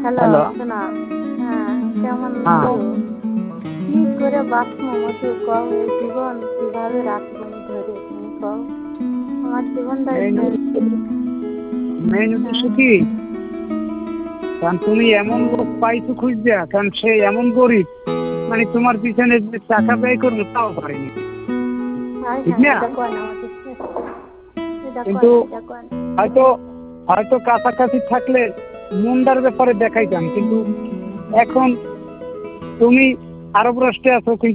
Hello, hello. শোনা। হ্যাঁ, কেমন হ্যাঁ। আছো? কি করে বাঁচবো মধু কও, এই জীবন কিভাবে রাখবো ধরে তুমি কও? আমার জীবনটাই মেইন শেষ। মেইন হ্যাঁ, উদ্দেশ্য কি, কারণ তুমি এমন লোক পাইছো খুঁজছা, কারণ সে এমন গরিব, মানে তোমার পিছনে যে টাকা ব্যয় করবে তাও পারেনি, হ্যাঁ, ঠিক হ্যাঁ, না? এটা কয় না আমাদের। এটা কয় কিন্তু না, এটা কয় না। হয়তো হয়তো কাছাকাছি থাকলে মুন্ডার ব্যাপারে দেখাইতাম, কিন্তু এখন তুমি আরব রাষ্ট্রে আছো, কিন্তু